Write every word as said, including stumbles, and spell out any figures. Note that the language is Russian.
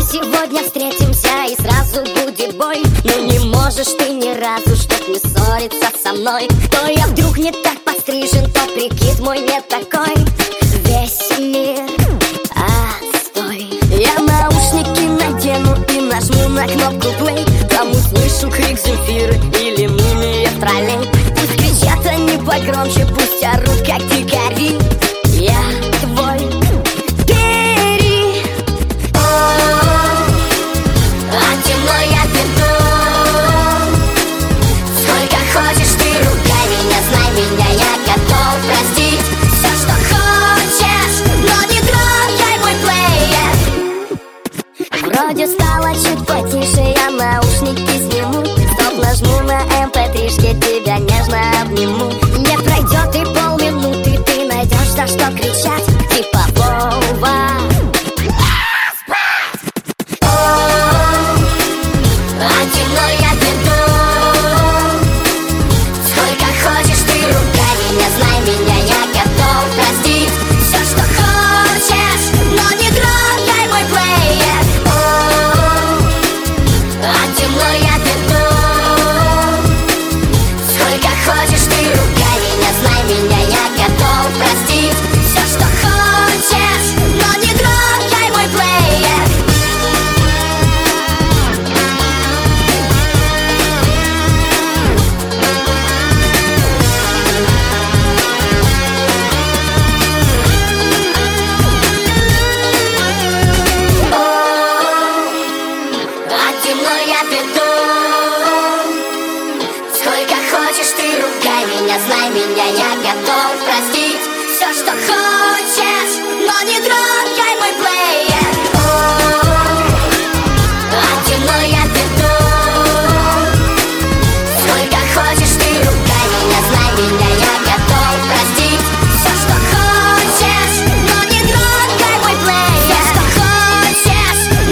сегодня встретимся и сразу будет бой. Ну не можешь ты ни разу, чтоб не ссориться со мной. То я вдруг не так подстрижен, то прикид мой не такой. Весь мир отстой. Я наушники надену и нажму на кнопку play. Там услышу крик Земфиры или мумия в троллей. Пусть кричат они погромче, пусть орут как дикари. Я твой Пери. А темно я веду. Сколько хочешь ты ругай меня, знай меня, я готов простить все, что хочешь, но не трогай мой плеер. Вроде стало чуть потише, я наушники сниму. Стоп, нажму на эм пэ три-шке, тебя нежно обниму. Не пройдет и полминуты, ты найдешь за что кричать. Типа Вова. А темно я веду. Сколько хочешь ты ругай меня, знай меня, я готов простить все, что хочешь, но не трогай мой плеер. А темно я веду. Сколько хочешь ты ругай меня, знай меня, я готов простить все, что хочешь, но не трогай мой плеер. А темно я веду. Сколько хочешь ты ругай меня, знай меня, я готов простить все, что хочешь, но не трогай мой плеер.